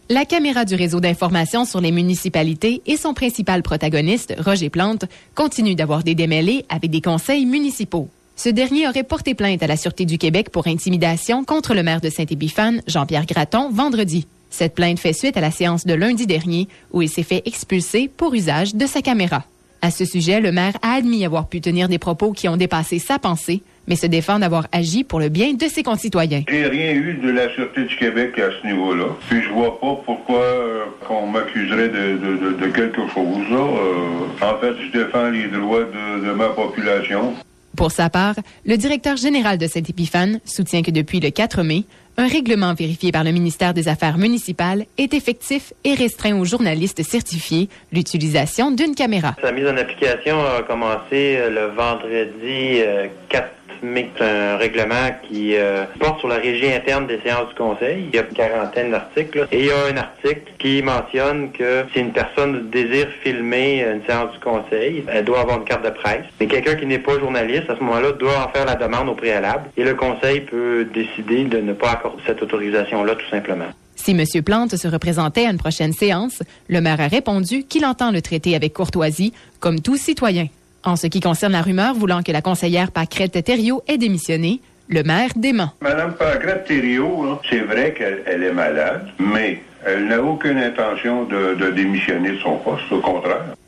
La caméra du réseau d'information sur les municipalités et son principal protagoniste, Roger Plante, continue d'avoir des démêlés avec des conseils municipaux. Ce dernier aurait porté plainte à la Sûreté du Québec pour intimidation contre le maire de Saint-Épiphane, Jean-Pierre Gratton, vendredi. Cette plainte fait suite à la séance de lundi dernier où il s'est fait expulser pour usage de sa caméra. À ce sujet, le maire a admis avoir pu tenir des propos qui ont dépassé sa pensée, mais se défend d'avoir agi pour le bien de ses concitoyens. J'ai rien eu de la Sûreté du Québec à ce niveau-là. Puis je vois pas pourquoi qu'on m'accuserait de quelque chose. En fait, je défends les droits de ma population. Pour sa part, le directeur général de Saint-Épiphane soutient que depuis le 4 mai, un règlement vérifié par le ministère des Affaires municipales est effectif et restreint aux journalistes certifiés l'utilisation d'une caméra. Sa mise en application a commencé le vendredi 4 mai. C'est un règlement qui porte sur la régie interne des séances du Conseil. Il y a une quarantaine d'articles. Et il y a un article qui mentionne que si une personne désire filmer une séance du Conseil, elle doit avoir une carte de presse. Mais quelqu'un qui n'est pas journaliste, à ce moment-là, doit en faire la demande au préalable. Et le Conseil peut décider de ne pas accorder cette autorisation-là, tout simplement. Si M. Plante se représentait à une prochaine séance, le maire a répondu qu'il entend le traiter avec courtoisie, comme tout citoyen. En ce qui concerne la rumeur voulant que la conseillère Paquette-Thériault ait démissionné, le maire dément. Madame Paquette-Thériault, c'est vrai qu'elle est malade, mais elle n'a aucune intention de démissionner de son poste, au contraire.